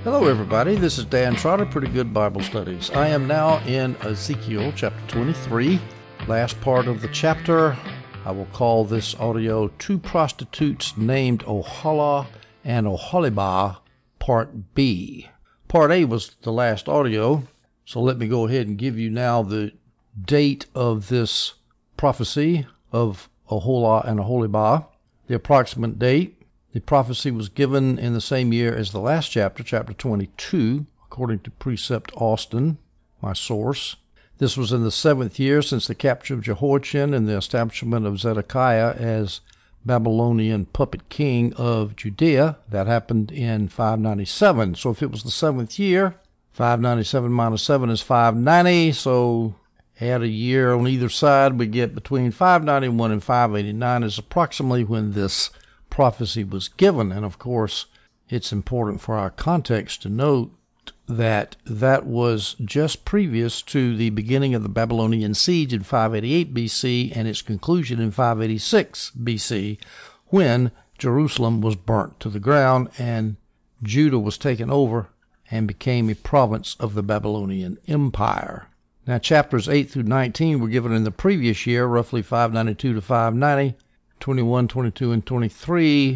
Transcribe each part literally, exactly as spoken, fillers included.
Hello everybody, this is Dan Trotter, Pretty Good Bible Studies. I am now in Ezekiel chapter twenty-three, last part of the chapter. I will call this audio Two Prostitutes Named Oholah and Oholibah, Part B. Part A was the last audio, so let me go ahead and give you now the date of this prophecy of Oholah and Oholibah, the approximate date. The prophecy was given in the same year as the last chapter, chapter twenty-two, according to Precept Austin, my source. This was in the seventh year since the capture of Jehoiachin and the establishment of Zedekiah as Babylonian puppet king of Judea. That happened in five ninety-seven. So if it was the seventh year, five ninety-seven minus seven is five ninety. So add a year on either side, we get between five ninety-one and five eighty-nine is approximately when this prophecy was given. And of course, it's important for our context to note that that was just previous to the beginning of the Babylonian siege in five eighty-eight B C and its conclusion in five eighty-six B C, when Jerusalem was burnt to the ground and Judah was taken over and became a province of the Babylonian Empire. Now, chapters eight through nineteen were given in the previous year, roughly five ninety-two to five ninety. twenty-one, twenty-two, and twenty-three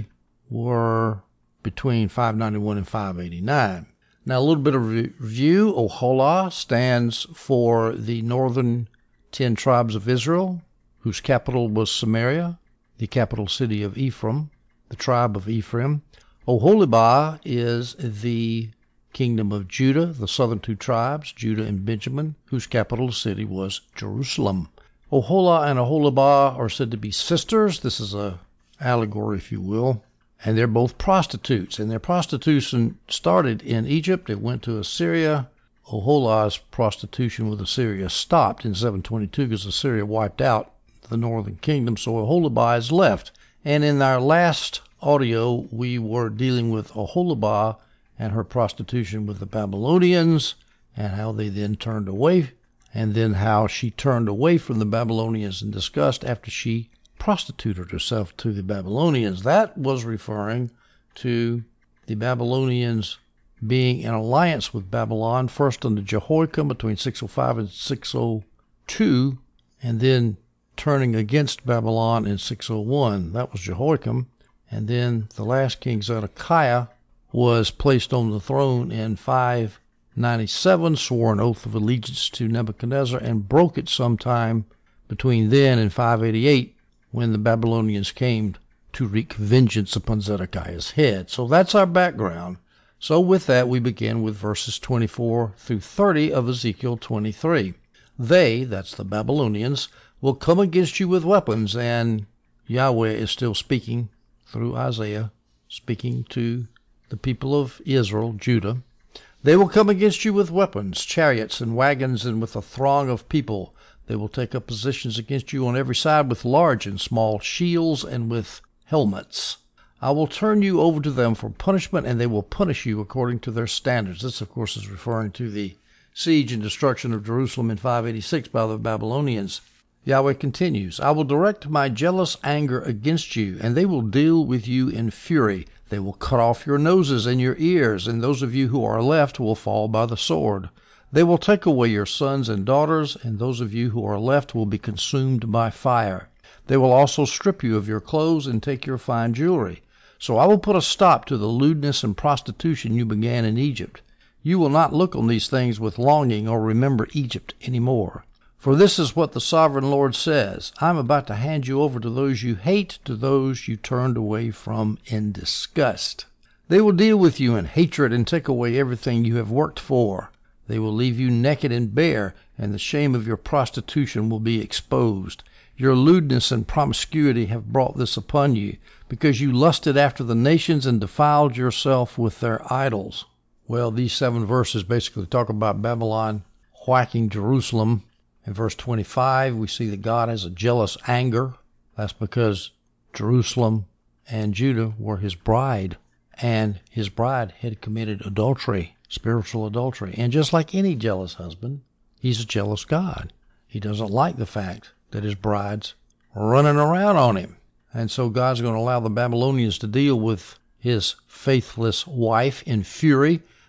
were between five ninety-one and five eighty-nine. Now, a little bit of review. Oholah stands for the northern ten tribes of Israel, whose capital was Samaria, the capital city of Ephraim, the tribe of Ephraim. Oholibah is the kingdom of Judah, the southern two tribes, Judah and Benjamin, whose capital city was Jerusalem. Oholah and Oholibah are said to be sisters. This is a allegory, if you will. And they're both prostitutes. And their prostitution started in Egypt. It went to Assyria. Oholah's prostitution with Assyria stopped in seven twenty-two because Assyria wiped out the northern kingdom. So Oholibah is left. And in our last audio, we were dealing with Oholibah and her prostitution with the Babylonians and how they then turned away, and then how she turned away from the Babylonians in disgust after she prostituted herself to the Babylonians. That was referring to the Babylonians being in alliance with Babylon, first under Jehoiakim between six oh five and six oh two, and then turning against Babylon in six oh one. That was Jehoiakim. And then the last king, Zedekiah, was placed on the throne in five ninety-seven, swore an oath of allegiance to Nebuchadnezzar, and broke it sometime between then and five eighty-eight, when the Babylonians came to wreak vengeance upon Zedekiah's head. So that's our background. So with that, we begin with verses twenty-four through thirty of Ezekiel twenty-three. They, that's the Babylonians, will come against you with weapons, and Yahweh is still speaking through Isaiah, speaking to the people of Israel, Judah. They will come against you with weapons, chariots and wagons, and with a throng of people. They will take up positions against you on every side with large and small shields and with helmets. I will turn you over to them for punishment, and they will punish you according to their standards. This, of course, is referring to the siege and destruction of Jerusalem in five eighty-six by the Babylonians. Yahweh continues, I will direct my jealous anger against you, and they will deal with you in fury. They will cut off your noses and your ears, and those of you who are left will fall by the sword. They will take away your sons and daughters, and those of you who are left will be consumed by fire. They will also strip you of your clothes and take your fine jewelry. So I will put a stop to the lewdness and prostitution you began in Egypt. You will not look on these things with longing or remember Egypt any more. For this is what the sovereign Lord says, I am about to hand you over to those you hate, to those you turned away from in disgust. They will deal with you in hatred and take away everything you have worked for. They will leave you naked and bare, and the shame of your prostitution will be exposed. Your lewdness and promiscuity have brought this upon you, because you lusted after the nations and defiled yourself with their idols. Well, these seven verses basically talk about Babylon whacking Jerusalem. In verse twenty-five, we see that God has a jealous anger. That's because Jerusalem and Judah were his bride, and his bride had committed adultery, spiritual adultery. And just like any jealous husband, he's a jealous God. He doesn't like the fact that his bride's running around on him. And so God's going to allow the Babylonians to deal with his faithless wife in fury.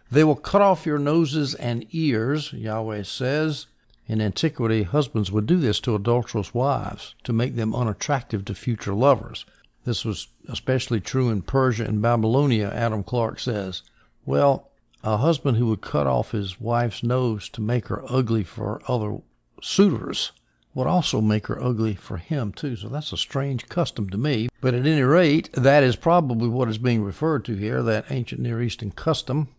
They will cut off your noses and ears, Yahweh says. In antiquity, husbands would do this to adulterous wives to make them unattractive to future lovers. This was especially true in Persia and Babylonia, Adam Clark says. Well, a husband who would cut off his wife's nose to make her ugly for other suitors would also make her ugly for him, too. So that's a strange custom to me. But at any rate, that is probably what is being referred to here, that ancient Near Eastern custom.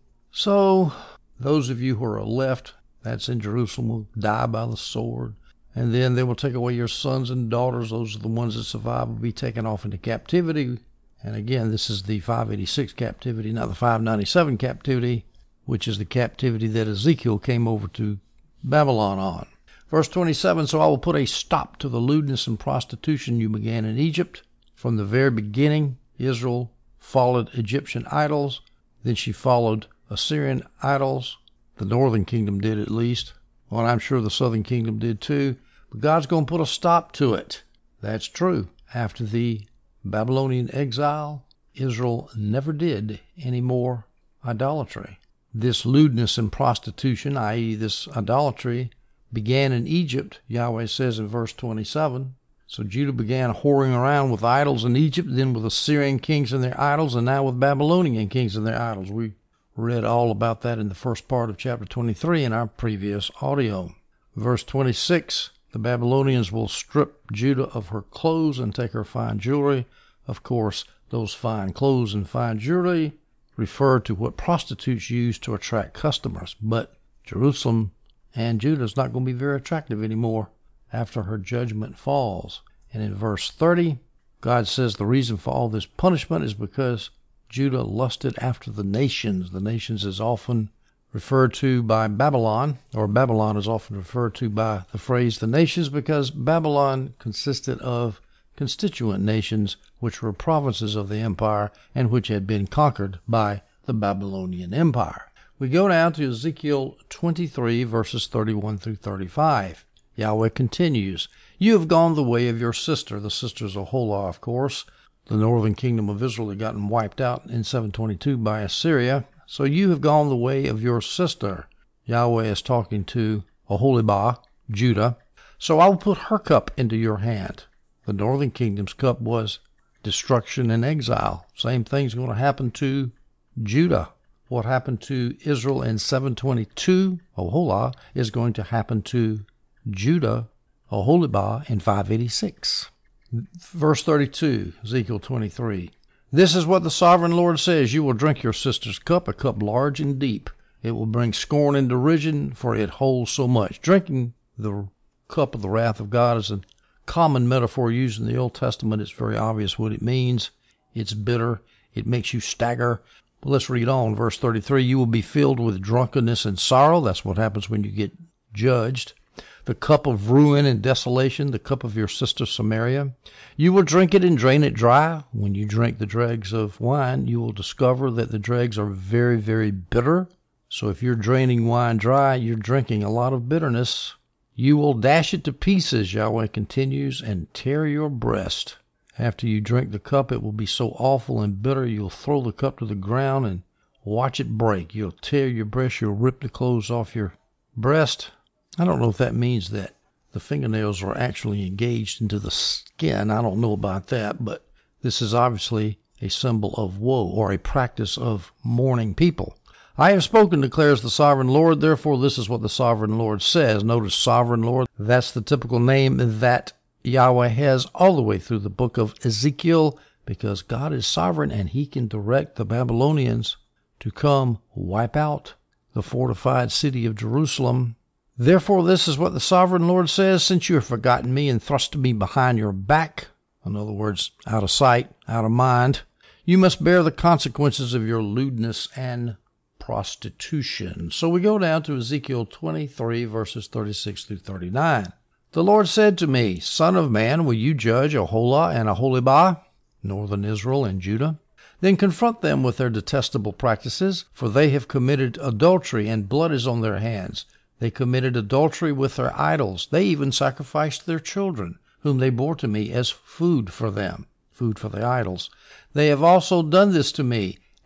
So those of you who are left, that's in Jerusalem, will die by the sword. And then they will take away your sons and daughters. Those are the ones that survive, will be taken off into captivity. And again, this is the five eighty-six captivity, not the five ninety-seven captivity, which is the captivity that Ezekiel came over to Babylon on. Verse twenty-seven, so I will put a stop to the lewdness and prostitution you began in Egypt. From the very beginning, Israel followed Egyptian idols. Then she followed Assyrian idols. The northern kingdom did, at least. Well, I'm sure the southern kingdom did too. But God's going to put a stop to it. That's true. After the Babylonian exile, Israel never did any more idolatry. This lewdness and prostitution, that is this idolatry, began in Egypt, Yahweh says in verse twenty-seven. So Judah began whoring around with idols in Egypt, then with Assyrian kings and their idols, and now with Babylonian kings and their idols. We read all about that in the first part of chapter twenty-three in our previous audio. Verse twenty-six, the Babylonians will strip Judah of her clothes and take her fine jewelry. Of course, those fine clothes and fine jewelry refer to what prostitutes use to attract customers. But Jerusalem and Judah is not going to be very attractive anymore after her judgment falls. And in verse thirty, God says the reason for all this punishment is because Judah lusted after the nations. The nations is often referred to by Babylon, or Babylon is often referred to by the phrase the nations, because Babylon consisted of constituent nations which were provinces of the empire and which had been conquered by the Babylonian Empire. We go down to Ezekiel twenty-three, verses thirty-one through thirty-five. Yahweh continues, you have gone the way of your sister. The sister is Aholah, of course. The northern kingdom of Israel had gotten wiped out in seven twenty-two by Assyria. So you have gone the way of your sister. Yahweh is talking to Aholibah, Judah. So I will put her cup into your hand. The northern kingdom's cup was destruction and exile. Same thing's going to happen to Judah. What happened to Israel in seven twenty-two, Aholah, is going to happen to Judah, Aholibah, in five eighty-six. Verse thirty-two, Ezekiel twenty-three. This is what the sovereign Lord says. You will drink your sister's cup, a cup large and deep. It will bring scorn and derision, for it holds so much. Drinking the cup of the wrath of God is a common metaphor used in the Old Testament. It's very obvious what it means. It's bitter. It makes you stagger. But let's read on. Verse thirty-three, you will be filled with drunkenness and sorrow. That's what happens when you get judged. The cup of ruin and desolation, the cup of your sister Samaria. You will drink it and drain it dry. When you drink the dregs of wine, you will discover that the dregs are very, very bitter. So if you're draining wine dry, you're drinking a lot of bitterness. You will dash it to pieces, Yahweh continues, and tear your breast. After you drink the cup, it will be so awful and bitter, you'll throw the cup to the ground and watch it break. You'll tear your breast, you'll rip the clothes off your breast. I don't know if that means that the fingernails are actually engaged into the skin. I don't know about that, but this is obviously a symbol of woe, or a practice of mourning people. I have spoken, declares the sovereign Lord, therefore this is what the sovereign Lord says. Notice sovereign Lord, that's the typical name that Yahweh has all the way through the book of Ezekiel, because God is sovereign and he can direct the Babylonians to come wipe out the fortified city of Jerusalem. Therefore, this is what the sovereign Lord says, since you have forgotten me and thrust me behind your back, in other words, out of sight, out of mind, you must bear the consequences of your lewdness and prostitution. So we go down to Ezekiel twenty-three, verses thirty-six through thirty-nine. The Lord said to me, Son of man, will you judge Aholah and Aholibah, northern Israel and Judah? Then confront them with their detestable practices, for they have committed adultery, and blood is on their hands. They committed adultery with their idols. They even sacrificed their children, whom they bore to me as food for them, food for the idols. They have also done this to me,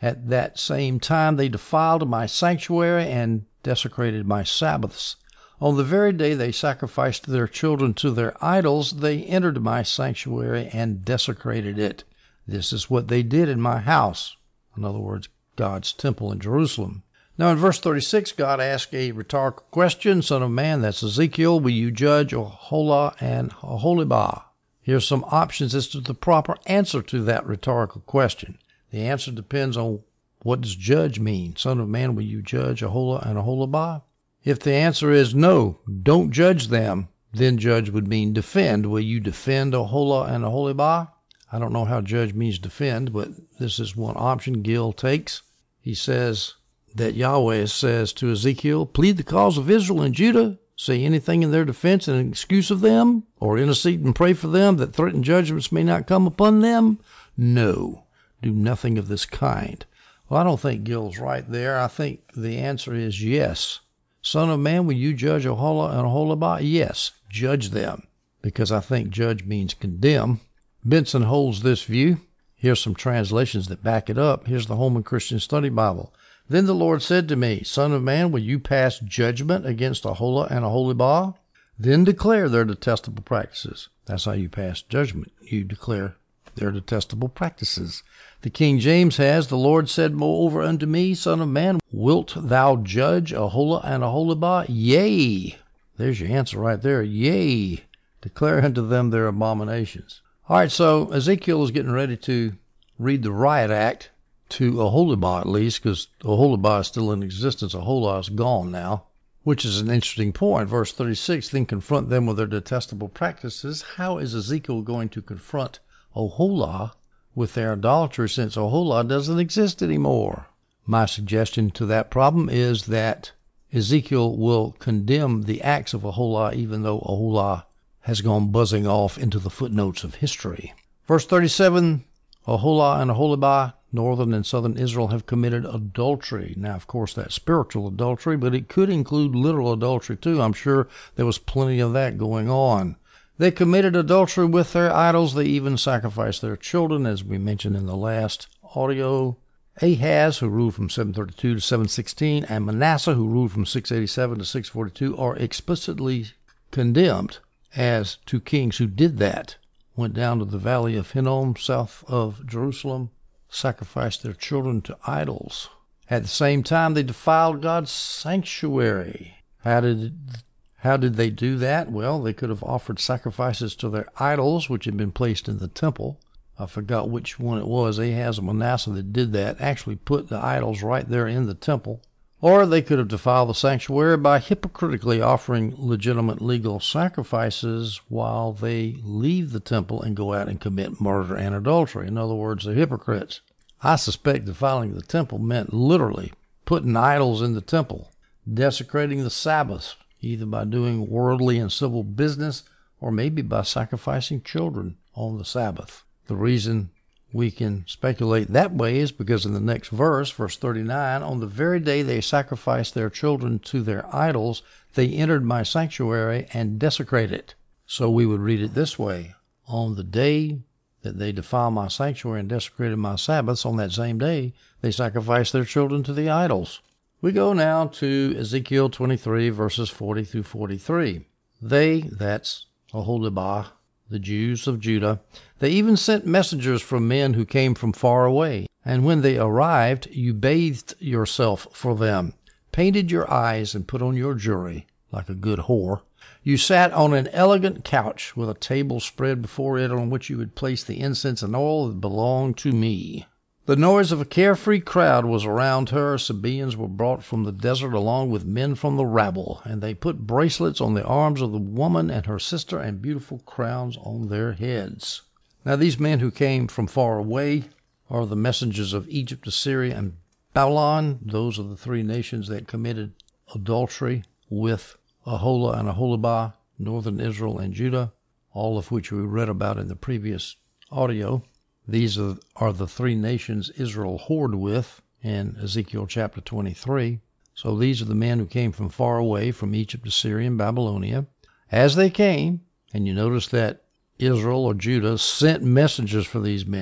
At that same time they defiled my sanctuary and desecrated my Sabbaths. On the very day they sacrificed their children to their idols, they entered my sanctuary and desecrated it. This is what they did in my house. In other words, God's temple in Jerusalem. Now in verse thirty-six, God asked a rhetorical question. Son of man, that's Ezekiel, will you judge Oholah and Oholibah? Here's some options as to the proper answer to that rhetorical question. The answer depends on what does judge mean. Son of man, will you judge Oholah and Oholibah? If the answer is no, don't judge them, then judge would mean defend. Will you defend Oholah and Oholibah? I don't know how judge means defend, but this is one option Gil takes. He says that Yahweh says to Ezekiel, plead the cause of Israel and Judah, say anything in their defense and excuse of them, or intercede and pray for them that threatened judgments may not come upon them? No, do nothing of this kind. Well, I don't think Gil's right there. I think the answer is yes. Son of man, will you judge Oholah and Oholibah? Yes, judge them, because I think judge means condemn. Benson holds this view. Here's some translations that back it up. Here's the Holman Christian Study Bible. Then the Lord said to me, Son of man, will you pass judgment against Oholah and Oholibah? Then declare their detestable practices. That's how you pass judgment. You declare their detestable practices. The King James has, the Lord said moreover unto me, Son of man, wilt thou judge Oholah and Oholibah? Yea. There's your answer right there. Yea. Declare unto them their abominations. All right, so Ezekiel is getting ready to read the riot act to Oholibah at least, because Oholibah is still in existence. Oholah is gone now, which is an interesting point. Verse thirty-six, then confront them with their detestable practices. How is Ezekiel going to confront Oholah with their idolatry since Oholah doesn't exist anymore? My suggestion to that problem is that Ezekiel will condemn the acts of Oholah even though Oholah has gone buzzing off into the footnotes of history. Verse thirty-seven, Oholah and Oholibah, northern and southern Israel, have committed adultery. Now, of course, that's spiritual adultery, but it could include literal adultery too. I'm sure there was plenty of that going on. They committed adultery with their idols. They even sacrificed their children, as we mentioned in the last audio. Ahaz, who ruled from seven thirty-two to seven sixteen, and Manasseh, who ruled from six eighty-seven to six forty-two, are explicitly condemned as two kings who did that. Went down to the valley of Hinnom, south of Jerusalem, sacrificed their children to idols. At the same time, they defiled God's sanctuary. How did How did they do that? Well, they could have offered sacrifices to their idols, which had been placed in the temple. I forgot which one it was, Ahaz or Manasseh, that did that, actually put the idols right there in the temple. Or they could have defiled the sanctuary by hypocritically offering legitimate legal sacrifices while they leave the temple and go out and commit murder and adultery. In other words, they're hypocrites. I suspect defiling the temple meant literally putting idols in the temple, desecrating the Sabbath, either by doing worldly and civil business or maybe by sacrificing children on the Sabbath. The reason we can speculate that way is because in the next verse, verse thirty-nine, on the very day they sacrificed their children to their idols, they entered my sanctuary and desecrated it. So we would read it this way: on the day that they defiled my sanctuary and desecrated my Sabbaths, on that same day they sacrificed their children to the idols. We go now to Ezekiel twenty-three, verses forty through forty-three. They, that's Oholibah, the Jews of Judah, they even sent messengers from men who came from far away. And when they arrived, you bathed yourself for them, painted your eyes, and put on your jewelry like a good whore. You sat on an elegant couch with a table spread before it on which you had placed the incense and oil that belonged to me. The noise of a carefree crowd was around her. Sabaeans were brought from the desert along with men from the rabble, and they put bracelets on the arms of the woman and her sister and beautiful crowns on their heads. Now these men who came from far away are the messengers of Egypt, Assyria, and Babylon. Those are the three nations that committed adultery with Oholah and Oholibah, northern Israel and Judah, all of which we read about in the previous audio. These are, are the three nations Israel whored with in Ezekiel chapter twenty-three. So these are the men who came from far away, from Egypt, Assyria, and Babylonia. As they came, and you notice that Israel or Judah sent messengers for these men,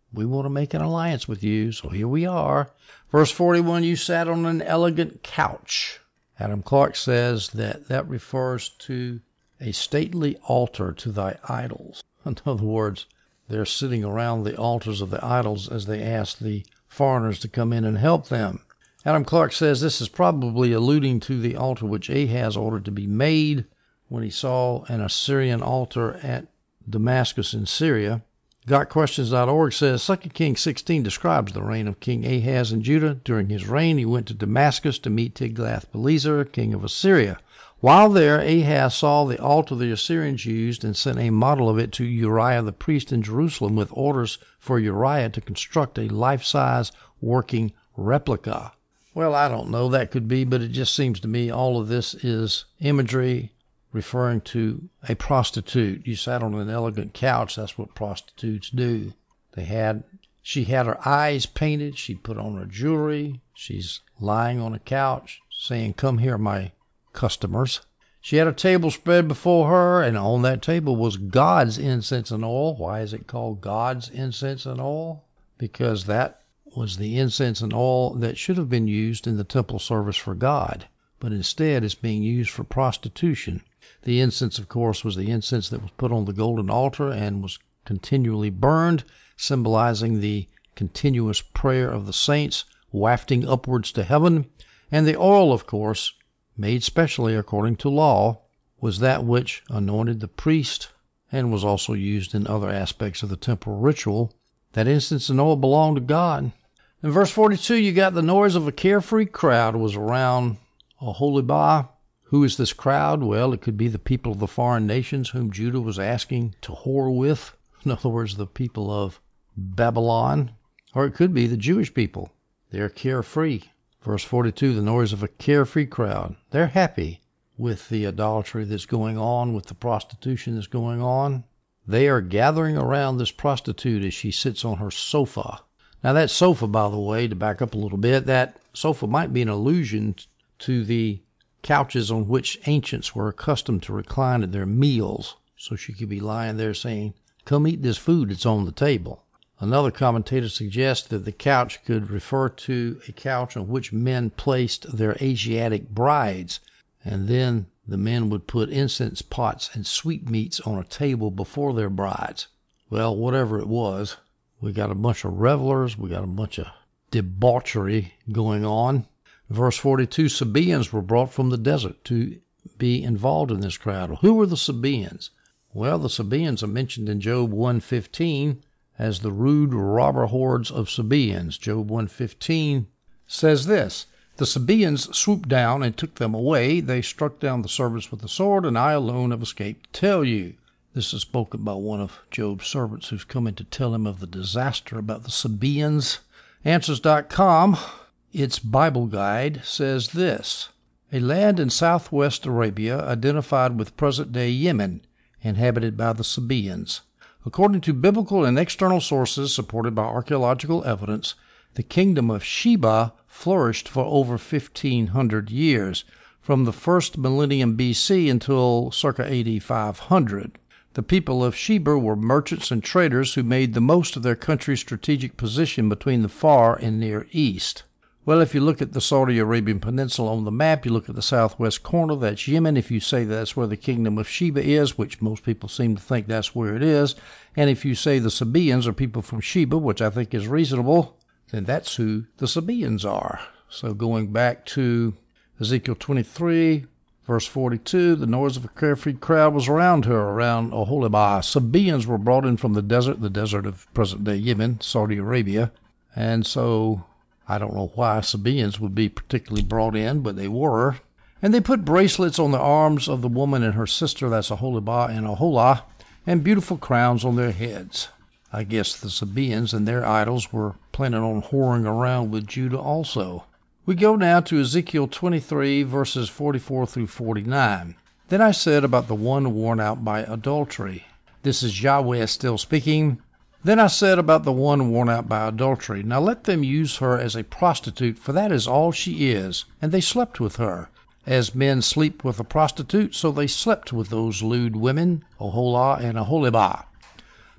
We want to make an alliance with you, so here we are. Verse forty-one, you sat on an elegant couch. Adam Clarke says that that refers to a stately altar to thy idols. In other words, they're sitting around the altars of the idols as they ask the foreigners to come in and help them. Adam Clarke says this is probably alluding to the altar which Ahaz ordered to be made when he saw an Assyrian altar at Damascus in Syria. Got Questions dot org says Second Kings sixteen describes the reign of King Ahaz in Judah. During his reign, he went to Damascus to meet Tiglath-Pileser, king of Assyria. While there, Ahaz saw the altar the Assyrians used and sent a model of it to Uriah the priest in Jerusalem with orders for Uriah to construct a life-size working replica. Well, I don't know. That could be, but it just seems to me all of this is imagery referring to a prostitute. You sat on an elegant couch. That's what prostitutes do. They had, she had her eyes painted. She put on her jewelry. She's lying on a couch saying, "Come here, my customers." She had a table spread before her, and on that table was God's incense and oil. Why is it called God's incense and oil? Because that was the incense and oil that should have been used in the temple service for God, but instead it's being used for prostitution. The incense, of course, was the incense that was put on the golden altar and was continually burned, symbolizing the continuous prayer of the saints wafting upwards to heaven. And the oil, of course, made specially according to law, was that which anointed the priest and was also used in other aspects of the temple ritual. That incense and oil belonged to God. In verse forty-two, you got the noise of a carefree crowd was around Oholibah. Who is this crowd? Well, it could be the people of the foreign nations whom Judah was asking to whore with. In other words, the people of Babylon. Or it could be the Jewish people. They're carefree. Verse forty-two, the noise of a carefree crowd. They're happy with the idolatry that's going on, with the prostitution that's going on. They are gathering around this prostitute as she sits on her sofa. Now that sofa, by the way, to back up a little bit, that sofa might be an allusion to the couches on which ancients were accustomed to recline at their meals. So she could be lying there saying, "Come eat this food that's on the table." Another commentator suggests that the couch could refer to a couch on which men placed their Asiatic brides, and then the men would put incense pots and sweetmeats on a table before their brides. Well, whatever it was, we got a bunch of revelers, we got a bunch of debauchery going on. Verse forty-two, Sabaeans were brought from the desert to be involved in this crowd. Who were the Sabaeans? Well, the Sabaeans are mentioned in Job one fifteen as the rude robber hordes of Sabaeans. Job one fifteen says this, "The Sabaeans swooped down and took them away. They struck down the servants with the sword, and I alone have escaped to tell you." This is spoken by one of Job's servants who's coming to tell him of the disaster about the Sabaeans. Answers dot com, its Bible guide, says this, "A land in southwest Arabia identified with present-day Yemen, inhabited by the Sabaeans. According to biblical and external sources supported by archaeological evidence, the kingdom of Sheba flourished for over fifteen hundred years, from the first millennium B C until circa A D five hundred. The people of Sheba were merchants and traders who made the most of their country's strategic position between the Far and Near East." Well, if you look at the Saudi Arabian Peninsula on the map, you look at the southwest corner, that's Yemen. If you say that's where the kingdom of Sheba is, which most people seem to think that's where it is, and if you say the Sabaeans are people from Sheba, which I think is reasonable, then that's who the Sabaeans are. So going back to Ezekiel twenty-three, verse forty-two, the noise of a carefree crowd was around her, around Oholibah. Sabaeans were brought in from the desert, the desert of present-day Yemen, Saudi Arabia, and so I don't know why Sabaeans would be particularly brought in, but they were. And they put bracelets on the arms of the woman and her sister, that's Oholibah and Oholah, and beautiful crowns on their heads. I guess the Sabaeans and their idols were planning on whoring around with Judah also. We go now to Ezekiel twenty-three, verses forty-four through forty-nine. "Then I said about the one worn out by adultery." This is Yahweh still speaking. "Then I said about the one worn out by adultery, now let them use her as a prostitute, for that is all she is. And they slept with her. As men sleep with a prostitute, so they slept with those lewd women, Oholah and Oholibah.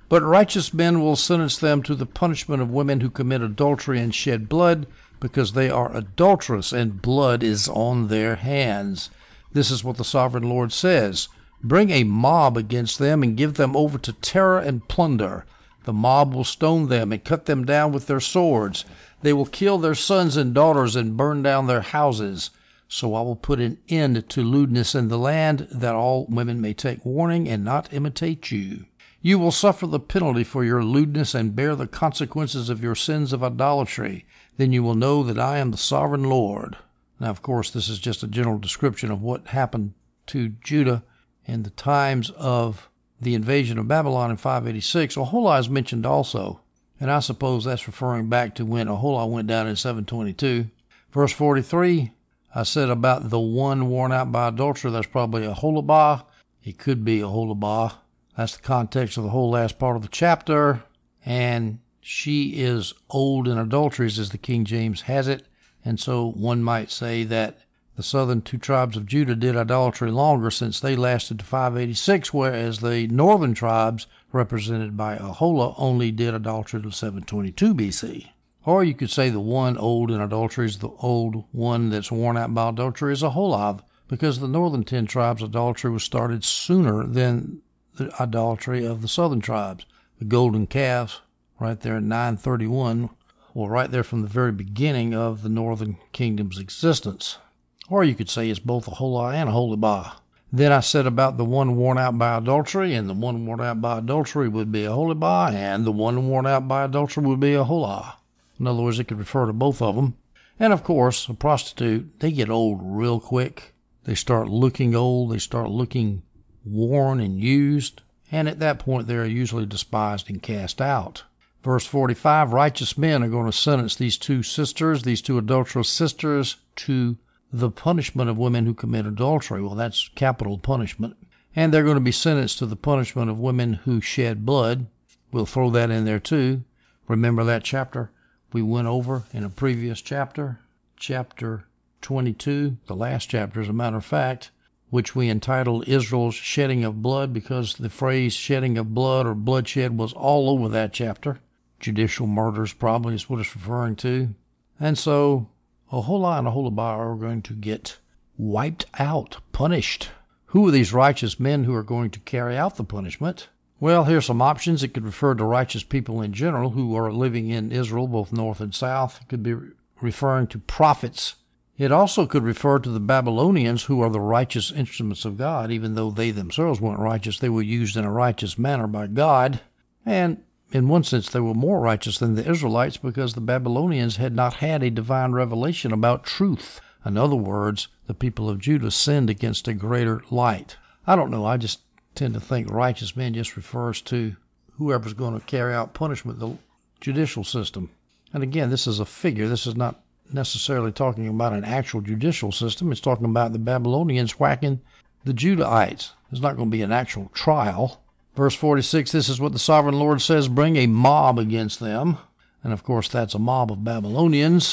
But righteous men will sentence them to the punishment of women who commit adultery and shed blood, because they are adulterous, and blood is on their hands. This is what the sovereign Lord says. Bring a mob against them and give them over to terror and plunder. The mob will stone them and cut them down with their swords. They will kill their sons and daughters and burn down their houses. So I will put an end to lewdness in the land, that all women may take warning and not imitate you. You will suffer the penalty for your lewdness and bear the consequences of your sins of idolatry. Then you will know that I am the sovereign Lord. Now, of course, this is just a general description of what happened to Judah in the times of the invasion of Babylon in five eighty-six. Aholah is mentioned also, and I suppose that's referring back to when Aholah went down in seven twenty-two. Verse forty-three, I said about the one worn out by adultery, that's probably Aholibah. It could be Aholibah. That's the context of the whole last part of the chapter. And she is old in adulteries, as the King James has it. And so one might say that the southern two tribes of Judah did idolatry longer, since they lasted to five eighty-six, whereas the northern tribes, represented by Aholah, only did idolatry to seven twenty-two B C. Or you could say the one old in adultery is the old one that's worn out by adultery is Aholibah, because the northern ten tribes' idolatry was started sooner than the idolatry of the southern tribes. The golden calves, right there in nine thirty-one, well, right there from the very beginning of the northern kingdom's existence. Or you could say it's both Aholah and Aholibah. Then I said about the one worn out by adultery, and the one worn out by adultery would be Aholibah, and the one worn out by adultery would be Aholah. In other words, it could refer to both of them. And of course, a prostitute, they get old real quick. They start looking old. They start looking worn and used. And at that point, they are usually despised and cast out. Verse forty-five, righteous men are going to sentence these two sisters, these two adulterous sisters, to the punishment of women who commit adultery. Well, that's capital punishment. And they're going to be sentenced to the punishment of women who shed blood. We'll throw that in there too. Remember that chapter we went over in a previous chapter, chapter twenty-two, the last chapter, as a matter of fact, which we entitled Israel's Shedding of Blood, because the phrase shedding of blood or bloodshed was all over that chapter. Judicial murders probably is what it's referring to. And so Aholah and Aholibah are going to get wiped out, punished. Who are these righteous men who are going to carry out the punishment? Well, here's some options. It could refer to righteous people in general who are living in Israel, both north and south. It could be referring to prophets. It also could refer to the Babylonians, who are the righteous instruments of God. Even though they themselves weren't righteous, they were used in a righteous manner by God. And in one sense, they were more righteous than the Israelites, because the Babylonians had not had a divine revelation about truth. In other words, the people of Judah sinned against a greater light. I don't know. I just tend to think righteous men just refers to whoever's going to carry out punishment, the judicial system. And again, this is a figure. This is not necessarily talking about an actual judicial system. It's talking about the Babylonians whacking the Judahites. There's not going to be an actual trial. Verse forty-six, this is what the sovereign Lord says, bring a mob against them. And of course, that's a mob of Babylonians.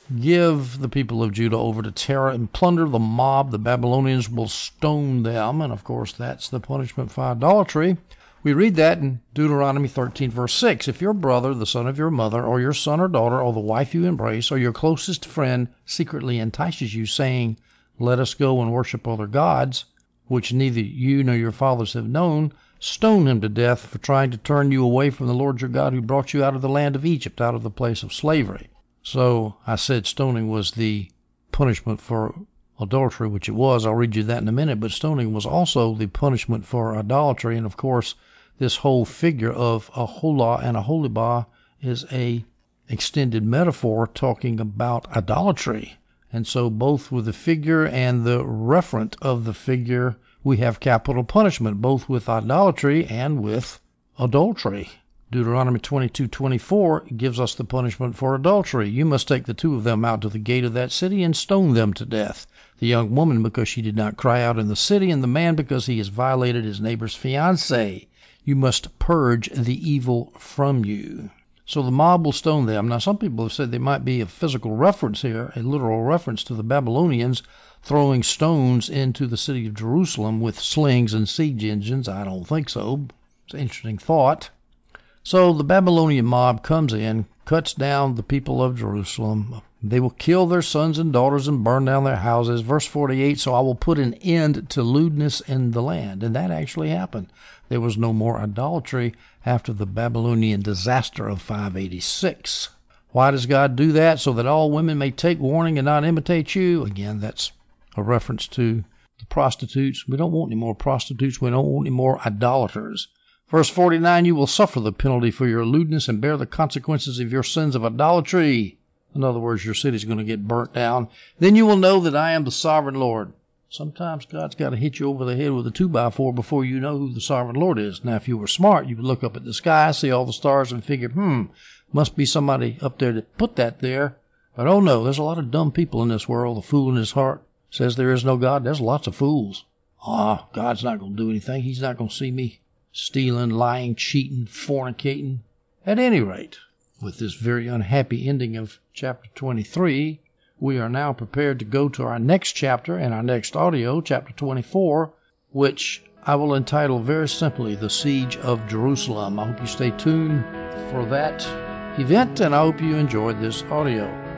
Give the people of Judah over to terror and plunder the mob. The Babylonians will stone them. And of course, that's the punishment for idolatry. We read that in Deuteronomy thirteen, verse six. If your brother, the son of your mother, or your son or daughter, or the wife you embrace, or your closest friend secretly entices you, saying, let us go and worship other gods, which neither you nor your fathers have known, stone him to death for trying to turn you away from the Lord your God, who brought you out of the land of Egypt, out of the place of slavery. So I said stoning was the punishment for adultery, which it was. I'll read you that in a minute. But stoning was also the punishment for idolatry. And of course, this whole figure of Aholah and Aholibah is a extended metaphor talking about idolatry. And so both with the figure and the referent of the figure, we have capital punishment, both with idolatry and with adultery. Deuteronomy twenty-two twenty-four gives us the punishment for adultery. You must take the two of them out to the gate of that city and stone them to death. The young woman because she did not cry out in the city, and the man because he has violated his neighbor's fiancée. You must purge the evil from you. So the mob will stone them. Now, some people have said there might be a physical reference here, a literal reference to the Babylonians throwing stones into the city of Jerusalem with slings and siege engines. I don't think so. It's an interesting thought. So the Babylonian mob comes in, cuts down the people of Jerusalem. They will kill their sons and daughters and burn down their houses. Verse forty-eight, so I will put an end to lewdness in the land. And that actually happened. There was no more idolatry after the Babylonian disaster of five eighty-six. Why does God do that? So that all women may take warning and not imitate you? Again, that's a reference to the prostitutes. We don't want any more prostitutes. We don't want any more idolaters. Verse forty-nine, you will suffer the penalty for your lewdness and bear the consequences of your sins of idolatry. In other words, your city's going to get burnt down. Then you will know that I am the sovereign Lord. Sometimes God's got to hit you over the head with a two by four before you know who the sovereign Lord is. Now, if you were smart, you would look up at the sky, see all the stars, and figure, hmm, must be somebody up there that put that there. But oh no, there's a lot of dumb people in this world. The fool in his heart says there is no God. There's lots of fools. Ah, God's not going to do anything. He's not going to see me stealing, lying, cheating, fornicating. At any rate, with this very unhappy ending of chapter twenty-three, we are now prepared to go to our next chapter and our next audio, chapter twenty-four, which I will entitle very simply, The Siege of Jerusalem. I hope you stay tuned for that event, and I hope you enjoyed this audio.